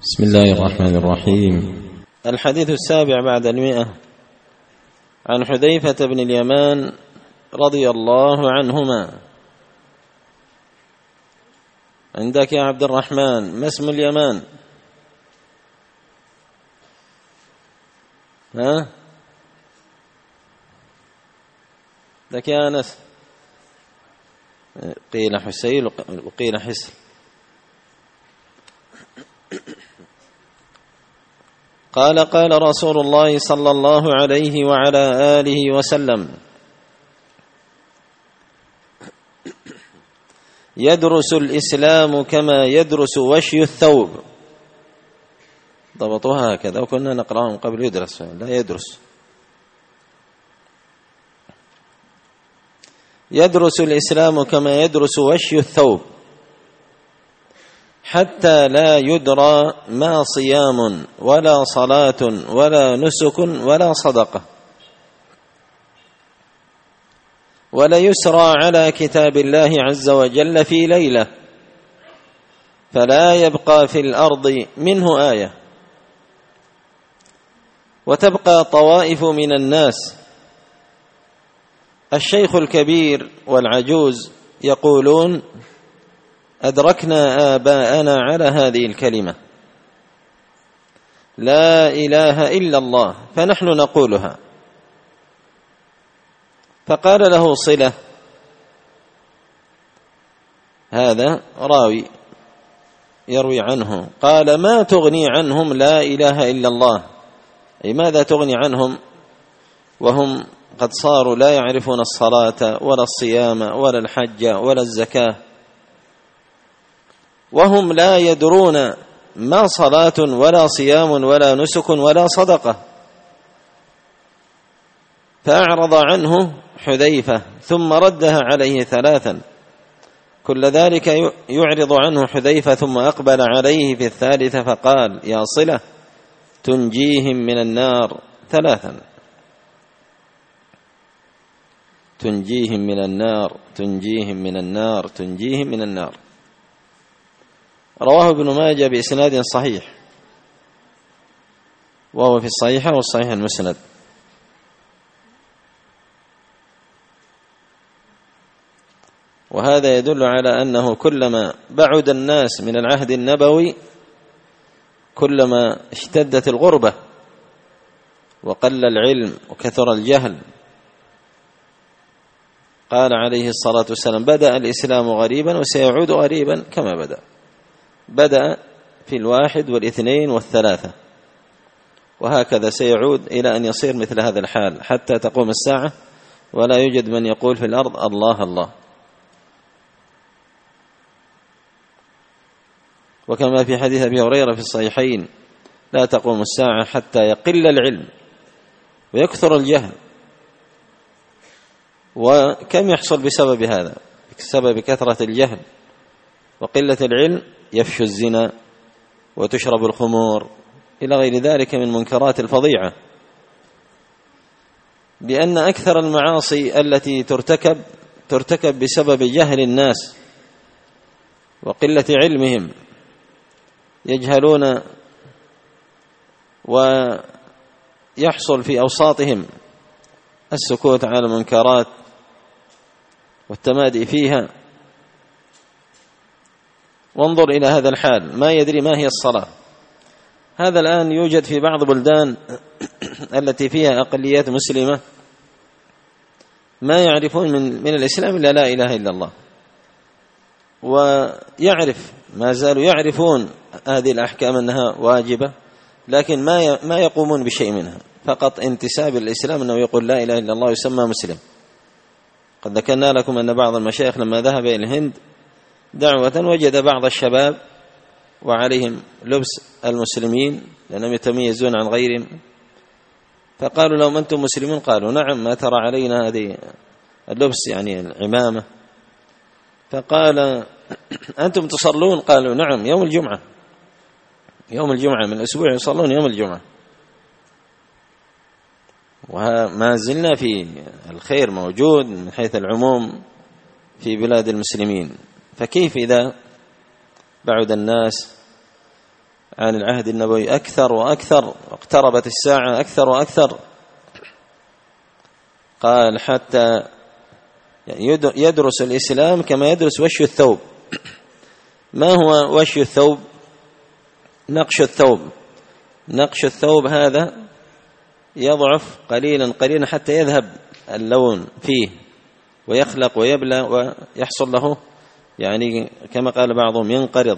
بسم الله الرحمن الرحيم. الحديث 7 بعد 100 عن حذيفة بن اليمان رضي الله عنهما. عندك يا عبد الرحمن ما اسم اليمان؟ لك يا أنس؟ قيل حسيل وقيل حسل. قال رسول الله صلى الله عليه وعلى آله وسلم: يدرس الإسلام كما يدرس وشي الثوب. ضبطوها هكذا، وكنا نقرأهم قبل يدرس، لا يدرس. يدرس الإسلام كما يدرس وشي الثوب، حتى لا يدرى ما صيام ولا صلاة ولا نسك ولا صدقة، ولا يسرى على كتاب الله عز وجل في ليلة فلا يبقى في الأرض منه آية، وتبقى طوائف من الناس الشيخ الكبير والعجوز يقولون: أدركنا آباءنا على هذه الكلمة لا إله إلا الله، فنحن نقولها. فقال له صلة، هذا راوي يروي عنه، قال: ما تغني عنهم لا إله إلا الله؟ أي ماذا تغني عنهم وهم قد صاروا لا يعرفون الصلاة ولا الصيام ولا الحج ولا الزكاة، وهم لا يدرون ما صلاة ولا صيام ولا نسك ولا صدقة. فأعرض عنه حذيفة ثم ردها عليه 3، كل ذلك يعرض عنه حذيفة ثم أقبل عليه في 3 فقال: يا صلة، تنجيهم من النار 3، تنجيهم من النار، تنجيهم من النار، تنجيهم من النار. رواه ابن ماجه بإسناد صحيح، وهو في الصحيحة والصحيح المسند. وهذا يدل على أنه كلما بعد الناس من العهد النبوي كلما اشتدت الغربة وقل العلم وكثر الجهل. قال عليه الصلاة والسلام: بدأ الإسلام غريبا وسيعود غريبا كما بدأ في 1 و2 و3، وهكذا سيعود إلى أن يصير مثل هذا الحال حتى تقوم الساعة ولا يوجد من يقول في الأرض الله الله. وكما في حديث أبي هريرة في الصحيحين: لا تقوم الساعة حتى يقل العلم ويكثر الجهل. وكم يحصل بسبب هذا؟ بسبب كثرة الجهل وقلة العلم يفشو الزنا وتشرب الخمور إلى غير ذلك من منكرات الفظيعة، بأن أكثر المعاصي التي ترتكب بسبب جهل الناس وقلة علمهم، يجهلون ويحصل في أوساطهم السكوت على المنكرات والتمادي فيها. وانظر إلى هذا الحال، ما يدري ما هي الصلاة. هذا الآن يوجد في بعض بلدان التي فيها أقليات مسلمة ما يعرفون من الإسلام إلا لا إله إلا الله، ويعرف ما زالوا يعرفون هذه الأحكام أنها واجبة، لكن ما يقومون بشيء منها، فقط انتساب الإسلام أنه يقول لا إله إلا الله يسمى مسلم. قد ذكرنا لكم أن بعض المشايخ لما ذهب إلى الهند دعوة وجد بعض الشباب وعليهم لبس المسلمين لأنهم يتميزون عن غيرهم، فقالوا لهم: أنتم مسلمون؟ قالوا: نعم، ما ترى علينا هذه اللبس يعني العمامة. فقال: أنتم تصلون؟ قالوا: نعم، يوم الجمعة، يوم الجمعة من الأسبوع يصلون يوم الجمعة. وما زلنا في الخير موجود من حيث العموم في بلاد المسلمين، فكيف إذا بعد الناس عن العهد النبوي أكثر وأكثر، واقتربت الساعة أكثر وأكثر. قال حتى يدرس الإسلام كما يدرس وش الثوب. ما هو وش الثوب؟ نقش الثوب. نقش الثوب هذا يضعف قليلا قليلا حتى يذهب اللون فيه ويخلق ويبلى ويحصل له يعني كما قال بعضهم ينقرض.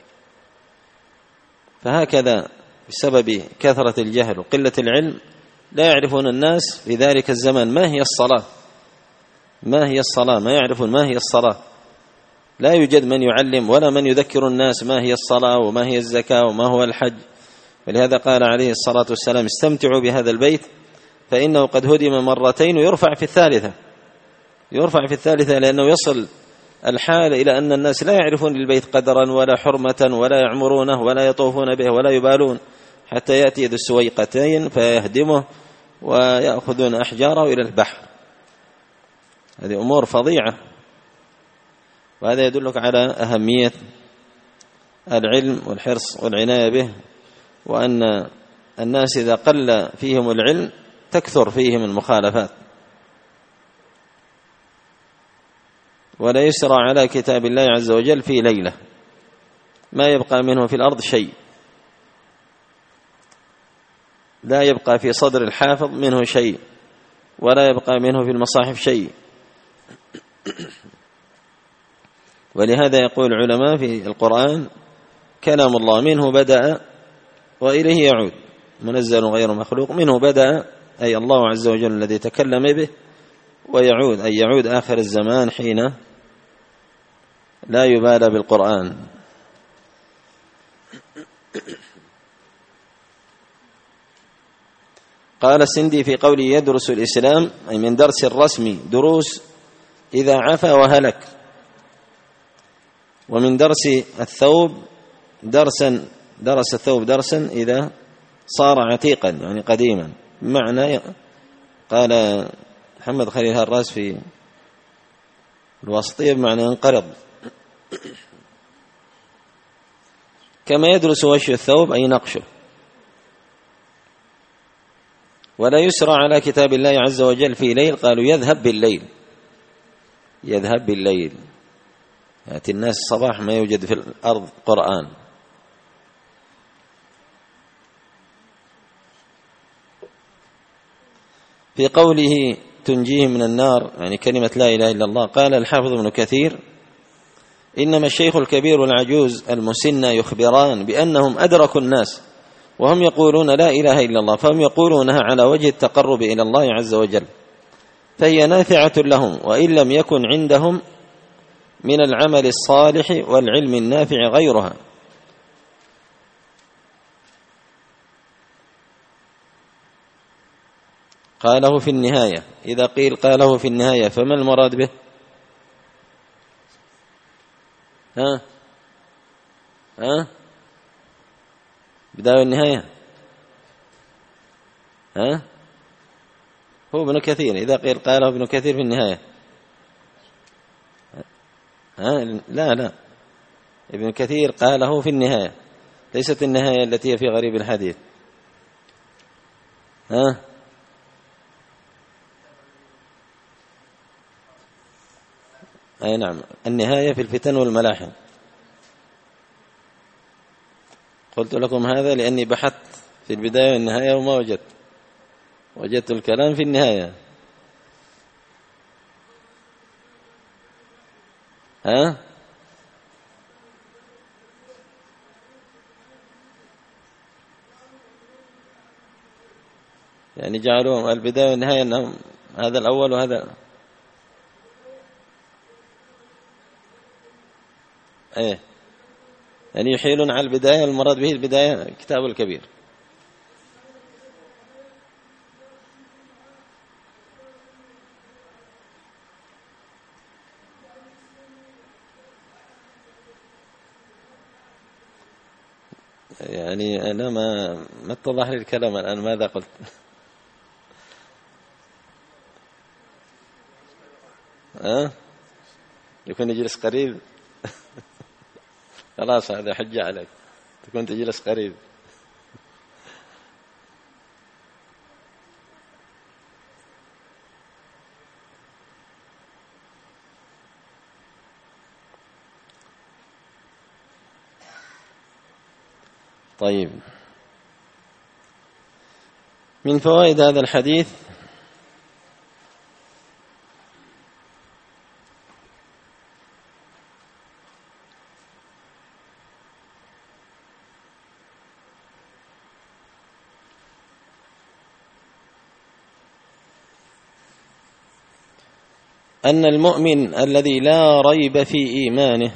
فهكذا بسبب كثرة الجهل وقلة العلم لا يعرفون الناس في ذلك الزمان ما هي الصلاة، ما هي الصلاة، ما يعرفون ما هي الصلاة. لا يوجد من يعلم ولا من يذكر الناس ما هي الصلاة وما هي الزكاة وما هو الحج. ولهذا قال عليه الصلاة والسلام: استمتعوا بهذا البيت فإنه قد هدم مرتين ويرفع في الثالثة. يرفع في الثالثة لأنه يصل الحال إلى أن الناس لا يعرفون للبيت قدرا ولا حرمة ولا يعمرونه ولا يطوفون به ولا يبالون، حتى يأتي ذو السويقتين فيهدمه ويأخذون أحجاره إلى البحر. هذه أمور فظيعة، وهذا يدلك على أهمية العلم والحرص والعناية به، وأن الناس إذا قل فيهم العلم تكثر فيهم المخالفات. ولا يسرى على كتاب الله عز وجل في ليلة، ما يبقى منه في الأرض شيء، لا يبقى في صدر الحافظ منه شيء، ولا يبقى منه في المصاحف شيء. ولهذا يقول العلماء في القرآن: كلام الله منه بدأ وإليه يعود، منزل غير مخلوق. منه بدأ أي الله عز وجل الذي تكلم به، ويعود أي يعود آخر الزمان حين لا يبالى بالقرآن. قال السندي في قوله يدرس الإسلام أي من درس الرسم دروس إذا عفا وهلك، ومن درس الثوب درسا، درس الثوب درسا إذا صار عتيقا يعني قديما. معنى قال محمد خليل هراس في الواسطية بمعنى ينقرض. كما يدرس وش الثوب أي نقشه. ولا يسرى على كتاب الله عز وجل في ليل، قالوا يذهب بالليل، يذهب بالليل، يأتي الناس الصباح ما يوجد في الأرض قرآن. في قوله تنجيهم من النار يعني كلمة لا إله إلا الله، قال الحافظ ابن كثير: إنما الشيخ الكبير والعجوز المسنى يخبران بأنهم أدركوا الناس وهم يقولون لا إله إلا الله، فهم يقولونها على وجه التقرب إلى الله عز وجل، فهي نافعة لهم وإن لم يكن عندهم من العمل الصالح والعلم النافع غيرها. قاله في النهاية. إذا قيل قاله في النهاية فما المراد به؟ بداية النهاية هو ابن كثير. إذا قيل قاله ابن كثير في النهاية لا ابن كثير قاله في النهاية، ليست النهاية التي هي في غريب الحديث. أي نعم، النهاية في الفتن والملاحم. قلت لكم هذا لأني بحثت في البداية والنهاية وما وجدت الكلام في النهاية. يعني جعلوا البداية والنهاية أنهم هذا الأول وهذا يعني يحيلون على البداية، المراد به البداية كتاب الكبير. يعني أنا ما اتضح لي الكلام الآن، ماذا قلت؟ يكون يجلس قريب خلاص هذا حجة عليك. تكون تجلس قريب. طيب، من فوائد هذا الحديث أن المؤمن الذي لا ريب في إيمانه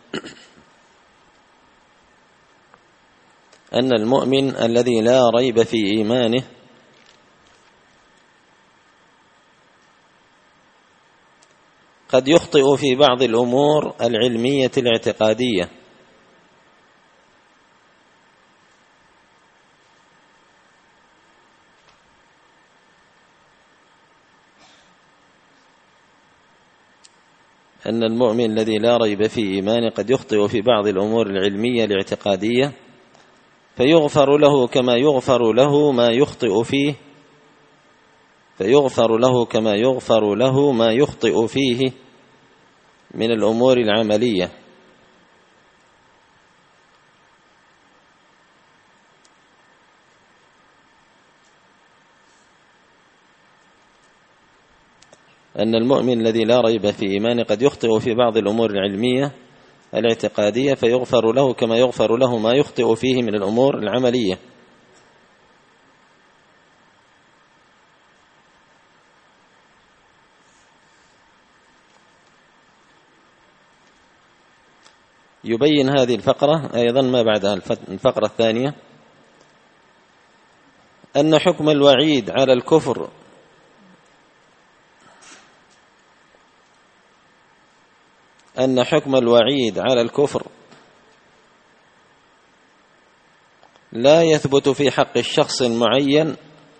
قد يخطئ في بعض الأمور العلمية الاعتقادية، أن المؤمن الذي لا ريب في إيمانه قد يخطئ في بعض الأمور العلمية الاعتقادية فيغفر له كما يغفر له ما يخطئ فيه من الأمور العملية. أن المؤمن الذي لا ريب في إيمانه قد يخطئ في بعض الأمور العلمية الاعتقادية فيغفر له كما يغفر له ما يخطئ فيه من الأمور العملية. يبين هذه الفقرة أيضا ما بعدها الفقرة الثانية أن حكم الوعيد على الكفر لا يثبت في حق الشخص المعين،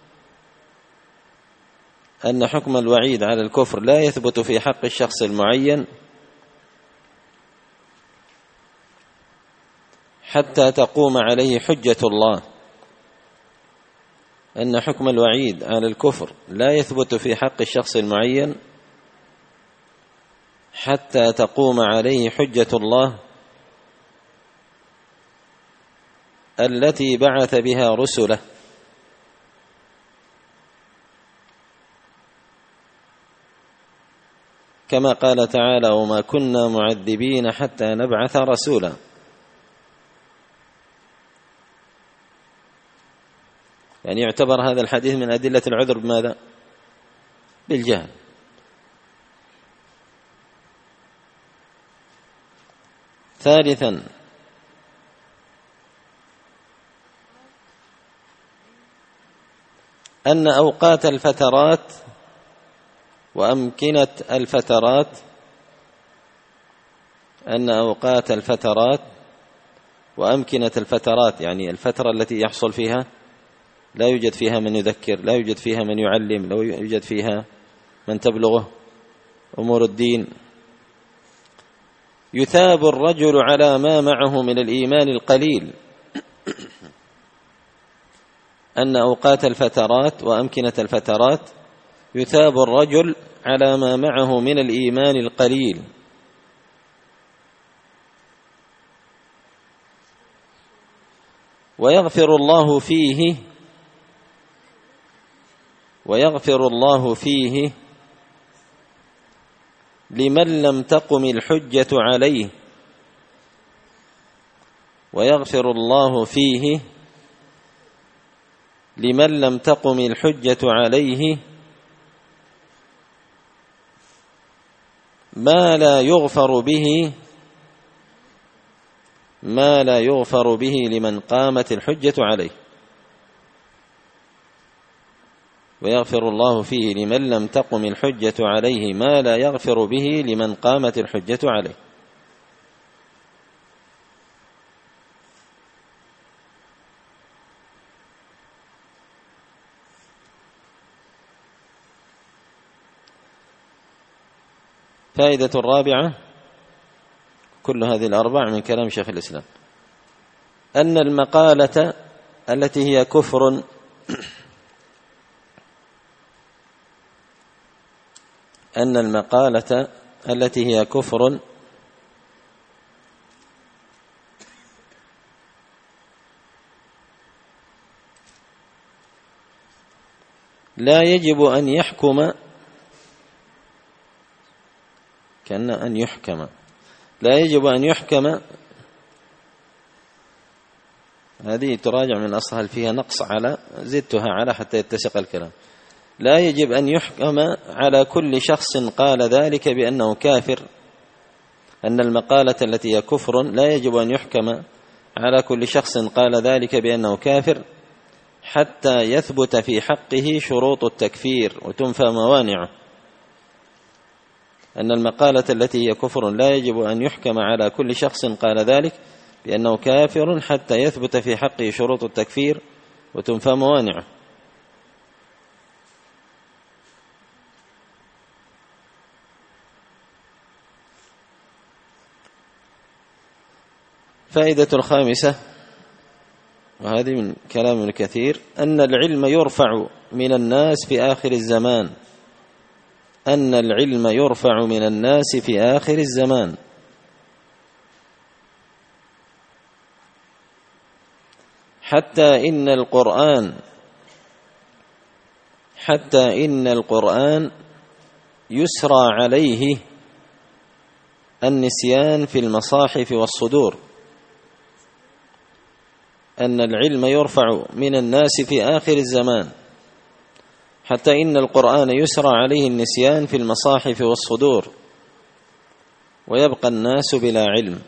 حتى تقوم عليه حجة الله. أن حكم الوعيد على الكفر لا يثبت في حق الشخص المعين حتى تقوم عليه حجة الله التي بعث بها رسله، كما قال تعالى: وما كنا معذبين حتى نبعث رسولا. يعني يعتبر هذا الحديث من أدلة العذر بماذا؟ بالجهل. ثالثا أن أوقات الفترات وأمكنة الفترات يعني الفترة التي يحصل فيها لا يوجد فيها من يذكر، لا يوجد فيها من يعلم، لا يوجد فيها من تبلغه أمور الدين، يثاب الرجل على ما معه من الإيمان القليل. أن أوقات الفترات وأمكنة الفترات يثاب الرجل على ما معه من الإيمان القليل، ويغفر الله فيه لمن لم تقم الحجة عليه، ويغفر الله فيه لمن لم تقم الحجة عليه ما لا يغفر به لمن قامت الحجة عليه. ويغفر الله فيه لمن لم تقم الحجة عليه ما لا يغفر به لمن قامت الحجة عليه. فائدة الرابعة، كل هذه الأربع من كلام شيخ الإسلام. أن المقالة التي هي كفر لا يجب أن يحكم، كأن أن يحكم، لا يجب أن يحكم، هذه تراجع من أصلها فيها نقص على، زدتها على حتى يتسق الكلام. لا يجب أن يحكم على كل شخص قال ذلك بأنه كافر، أن المقالة التي هي كفر لا يجب أن يحكم على كل شخص قال ذلك بأنه كافر حتى يثبت في حقه شروط التكفير وتنفى موانعه. أن المقالة التي هي كفر لا يجب أن يحكم على كل شخص قال ذلك بأنه كافر حتى يثبت في حقه شروط التكفير وتنفى موانعه. فائدة الخامسة، وهذه من كلام ابن كثير، أن العلم يرفع من الناس في آخر الزمان، أن العلم يرفع من الناس في آخر الزمان، حتى إن القرآن يسرى عليه النسيان في المصاحف والصدور. أن العلم يرفع من الناس في آخر الزمان حتى إن القرآن يسرى عليه النسيان في المصاحف والصدور ويبقى الناس بلا علم.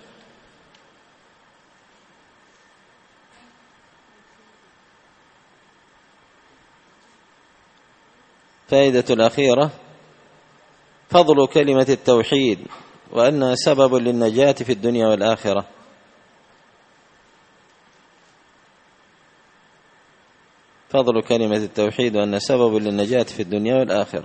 فائدة الأخيرة فضل كلمة التوحيد وأنها سبب للنجاة في الدنيا والآخرة. فضل كلمة التوحيد وأنها سبب للنجاة في الدنيا والآخرة.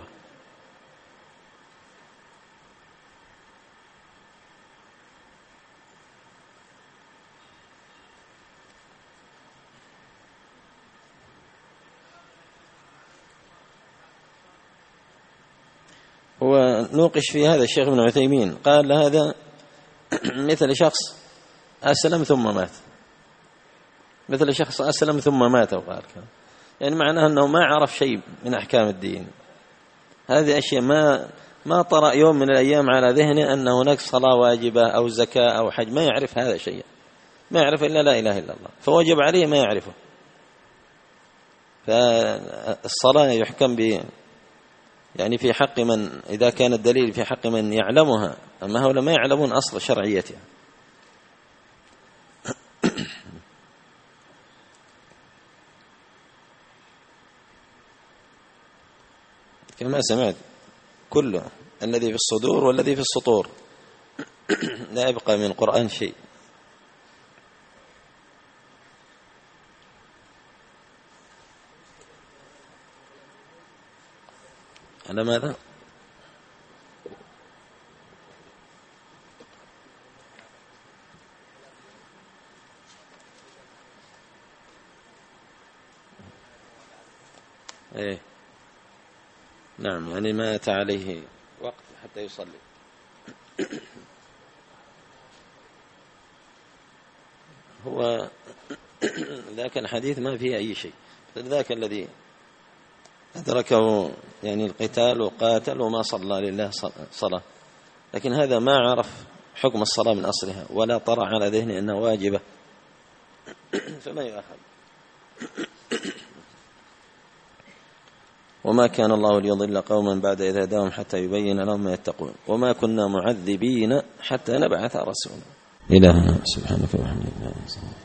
هو نوقش في هذا الشيخ ابن عثيمين، قال هذا مثل شخص أسلم ثم مات، مثل شخص أسلم ثم مات، وقال يعني معناه أنه ما عرف شيء من أحكام الدين. هذه أشياء ما طرأ يوم من الأيام على ذهنه أن هناك صلاة واجبة أو زكاة أو حج، ما يعرف هذا شيء، ما يعرف إلا لا إله إلا الله، فوجب عليه ما يعرفه. فالصلاة يحكم يعني في حق من، إذا كان الدليل في حق من يعلمها، أما هؤلاء ما يعلمون أصل شرعيتها. كما سمعت كله الذي في الصدور والذي في السطور لا يبقى من القرآن شيء. على ماذا؟ ايه نعم، يعني مات عليه وقت حتى يصلي. هو ذاك الحديث ما فيه أي شيء، ذاك الذي أدركه يعني القتال وقاتل وما صلى لله صلاة، لكن هذا ما عرف حكم الصلاة من أصلها ولا طرأ على ذهنه أنها واجبة فما يؤخذ. وما كان الله ليضل قوما بعد إذ هداهم حتى يبين لهم ما يتقون وما كنا معذبين حتى نبعث رسولا. إلهنا سبحانك وبحمدك.